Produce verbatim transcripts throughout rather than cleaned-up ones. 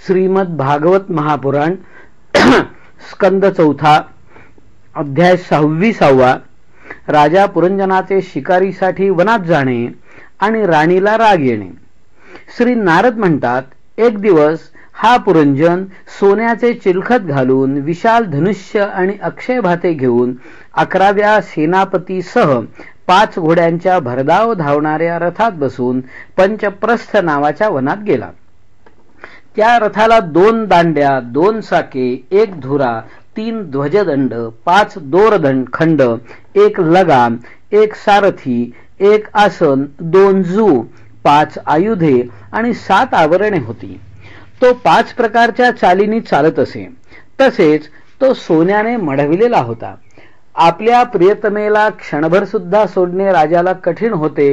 श्रीमद भागवत महापुराण स्कंद चौथा अध्याय सव्वीसावा राजा पुरंजनाचे शिकारीसाठी वनात जाणे आणि राणीला राग येणे। श्री नारद म्हणतात, एक दिवस हा पुरंजन सोन्याचे चिलखत घालून विशाल धनुष्य आणि अक्षय भाते घेऊन अकराव्या सेनापतीसह पाच घोड्यांच्या भरधाव धावणाऱ्या रथात बसून पंचप्रस्थ नावाच्या वनात गेला। त्या रथाला दोन दांड्या, दोन चाके, एक धुरा, तीन ध्वजदंड, पाच दोरदंड खंड, एक लगाम, एक सारथी, एक आसन, दोन जू, पाच आयुधे आणि सात आवरणे होती। तो पाच प्रकारच्या चालीनी चालत असे। तसेच तो सोन्याने मढविलेला होता। आपल्या प्रियतमेला क्षणभर सुद्धा सोडणे राजाला कठीण होते,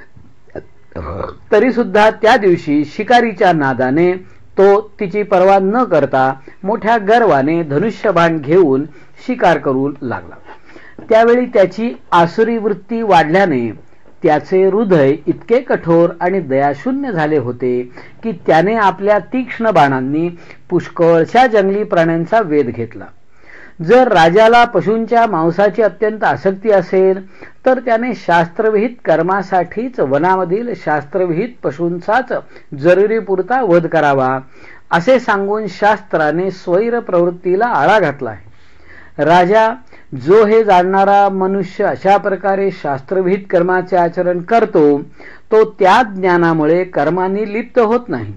तरी सुद्धा त्या दिवशी शिकारीच्या नादाने तो तिची पर्वा न करता मोठ्या गर्वाने धनुष्यबाण घेऊन शिकार करू लागला। त्यावेळी त्याची आसुरी वृत्ती वाढल्याने त्याचे हृदय इतके कठोर आणि दयाशून्य झाले होते की त्याने आपल्या तीक्ष्ण बाणांनी पुष्कळशा जंगली प्राण्यांचा वेध घेतला। जर राजाला पशूंच्या मांसाची अत्यंत आसक्ती असेल तर त्याने शास्त्रविहित कर्मासाठीच वनामधील शास्त्रविहित पशूंचाच जरुरीपुरता वध करावा असे सांगून शास्त्राने स्वैर प्रवृत्तीला आळा घातला आहे। राजा जो हे जाणणारा मनुष्य अशा प्रकारे शास्त्रविहित कर्माचे आचरण करतो तो त्या ज्ञानामुळे कर्मांनी लिप्त होत नाही।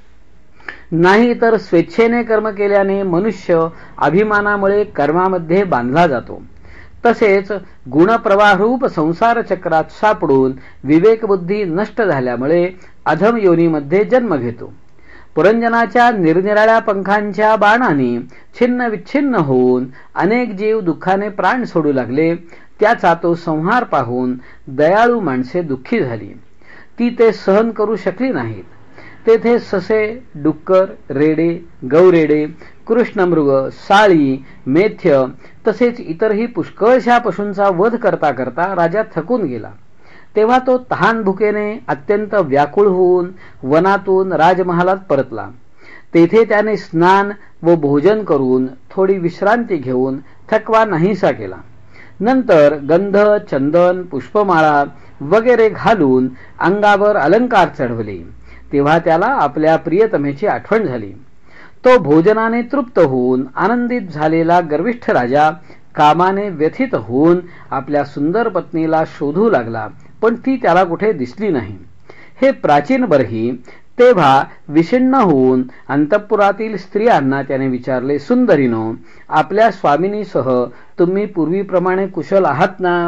नाही तर स्वेच्छेने कर्म केल्याने मनुष्य अभिमानामुळे कर्मामध्ये बांधला जातो। तसेच गुणप्रवाहरूप संसार चक्रात सापडून विवेकबुद्धी नष्ट झाल्यामुळे अधम योनीमध्ये जन्म घेतो। पुरंजनाच्या निरनिराळ्या पंखांच्या बाणाने छिन्न विच्छिन्न होऊन अनेक जीव दुःखाने प्राण सोडू लागले। त्याचा तो संहार पाहून दयाळू माणसे दुःखी झाली, ती ते सहन करू शकली नाहीत। तेथे ससे, डुक्कर, रेडे, गौरेडे, कृष्णमृग, साळी, मेथ्य तसेच इतरही पुष्कळशा पशूंचा वध करता करता राजा थकून गेला। तेव्हा तो तहान भुकेने अत्यंत व्याकुळ होऊन वनातून राजमहालात परतला। तेथे त्याने स्नान व भोजन करून थोडी विश्रांती घेऊन थकवा नाहीसा केला। नंतर गंध, चंदन, पुष्पमाळा वगैरे घालून अंगावर अलंकार चढवले। तेव्हा त्याला आपल्या प्रियतमेची आठवण झाली। तो भोजनाने तृप्त होऊन आनंदित झालेला गर्विष्ठ राजा कामाने व्यथित होऊन आपल्या सुंदर पत्नीला शोधू लागला, पण ती त्याला कुठे दिसली नाही। हे प्राचीन बरही तेव्हा विषण्ण होऊन अंतःपुरातील स्त्रियांना त्याने विचारले, सुंदरीनो, आपल्या स्वामिनीसह तुम्ही पूर्वीप्रमाणे कुशल आहात ना?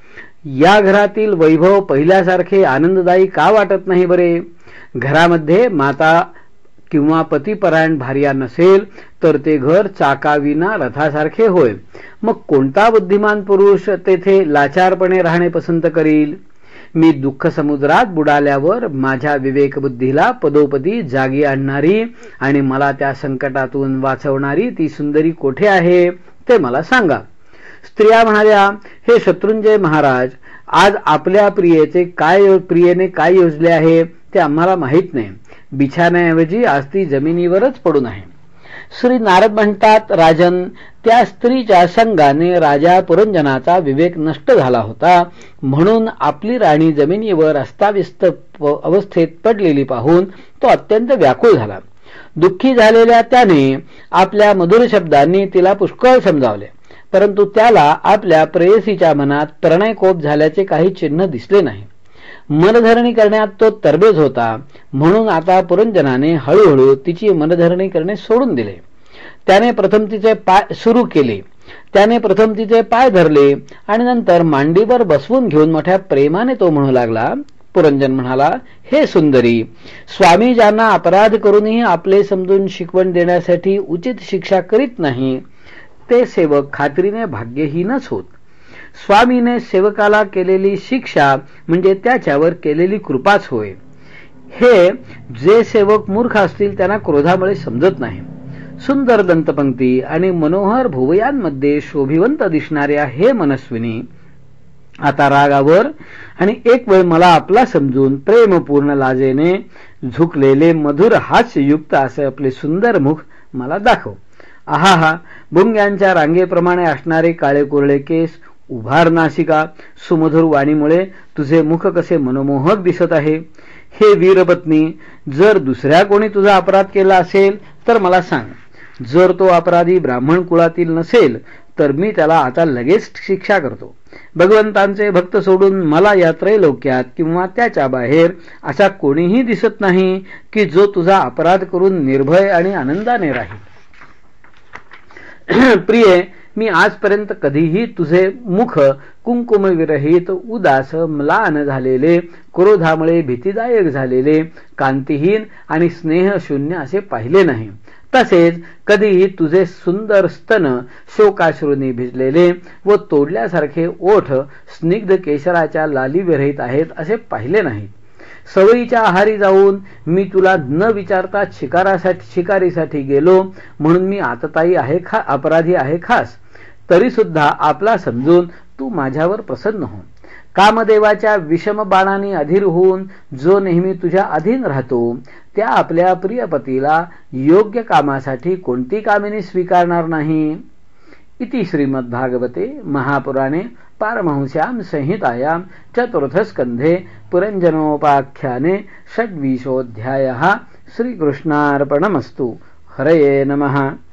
या घरातील वैभव पहिल्यासारखे आनंददायी का वाटत नाही बरे? घरामध्ये माता किंवा पतिपरायण भार्या नसेल तर ते घर चाकाविना रथासारखे होय। मग कोणता बुद्धिमान पुरुष तेथे लाचारपणे राहणे पसंत करील? मी दुःख समुद्रात बुडाल्यावर माझ्या विवेकबुद्धीला पदोपदी जागी आणणारी आणि मला त्या संकटातून वाचवणारी ती सुंदरी कोठे आहे ते मला सांगा। स्त्रिया म्हणाल्या, हे शत्रुंजय महाराज, आज आपल्या प्रियेचे काय प्रियेने काय योजले आहे ते आम्हाला माहीत नाही। बिछाण्याऐवजी आज ती जमिनीवरच पडून आहे। श्री नारद म्हणतात, राजन, त्या स्त्रीच्या संगाने राजा पुरंजनाचा विवेक नष्ट झाला होता, म्हणून आपली राणी जमिनीवर अस्ताव्यस्त अवस्थेत पडलेली पाहून तो अत्यंत व्याकुळ झाला। दुःखी झालेल्या त्याने आपल्या मधुर शब्दांनी तिला पुष्कळ समजावले, परंतु त्याला आपल्या प्रेयसीच्या मनात प्रणयकोप झाल्याचे काही चिन्ह दिसले नाही। मनधरणी करण्यात तो तरबेज होता, म्हणून आता पुरंजनाने हळूहळू तिची मनधरणी करणे सोडून दिले। त्याने प्रथम तिचे पाय सुरू केले त्याने प्रथम तिचे पाय धरले आणि नंतर मांडीवर बसवून घेऊन मोठ्या प्रेमाने तो म्हणू लागला। पुरंजन म्हणाला, हे सुंदरी, स्वामी ज्यांना अपराध करूनही आपले समजून शिकवण देण्यासाठी उचित शिक्षा करीत नाही ते सेवक खात्रीने भाग्यहीनच होत। स्वामीने सेवकाला केलेली शिक्षा म्हणजे त्याच्यावर केलेली कृपाच होय। हे जे सेवक मूर्ख असतील त्यांना क्रोधामुळे समजत नाही। सुंदर दंतपंक्ती आणि मनोहर भुवयांमध्ये शोभिवंत दिसणाऱ्या हे मनस्विनी, आता रागावर आणि एक वेळ मला आपला समजून प्रेमपूर्ण लाजेने झुकलेले मधुर हास्ययुक्त असे आपले सुंदर मुख मला दाखव. आहा हा, भुंग्यांच्या रांगेप्रमाणे असणारे काळे कोरडे केस, उभार नासिका, सुमधुर वाणीमुळे तुझे मुख कसे मनमोहक दिसत आहे. हे वीरपत्नी, जर दुसऱ्या कोणी तुझा अपराध केला असेल तर मला सांग. जर तो अपराधी ब्राह्मण कुळातील नसेल तर मी त्याला आता लगेच शिक्षा करतो. भगवंतांचे भक्त सोडून मला या त्रैलोक्यात किंवा त्याच्या बाहेर असा कोणीही दिसत नाही की जो तुझा अपराध करून निर्भय आणि आनंदाने राहील. प्रिये, मी आजपर्यंत कधीही तुझे मुख कुंकुमविरहित, उदास, म्लान झालेले, क्रोधामुळे भीतीदायक झालेले, कांतिहीन आणि स्नेहशून्य असे पाहिले नाही. तसेच कधीही तुझे सुंदर स्तन शोकाश्रूंनी भिजलेले व तोडल्यासारखे ओठ स्निग्ध केशराच्या लाली विरहित आहेत असे पाहिले नाही. सवयीच्या आहारी जाऊन मी तुला न विचारता शिकारासाठी शिकारीसाठी गेलो म्हणून मी आतताई आहे खा अपराधी आहे खास. तरी सुद्धा आपला समजून तू माझ्यावर प्रसन्न हो. कामदेवाच्या विषम बाणाने अधीर होऊन जो नेहमी तुझ्या अधीन राहतो त्या आपल्या प्रियपतीला योग्य कामासाठी कोणती कामिनी स्वीकारणार नाही. इति श्रीमद्भागवते महापुराणे पारमहंस्यां संहितायां चतुर्थस्कंधे पुरंजनोपाख्याने षड्विंशोऽध्यायः. श्रीकृष्णार्पणमस्तु. हरये नमः.